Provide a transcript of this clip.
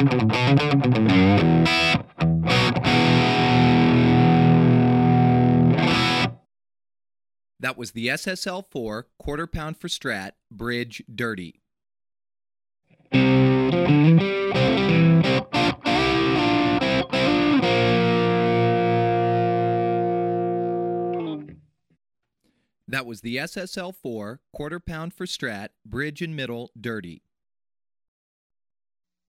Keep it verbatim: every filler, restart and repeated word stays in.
That was the S S L four quarter pound for Strat Bridge Dirty. That was the S S L four quarter pound for Strat Bridge and Middle Dirty.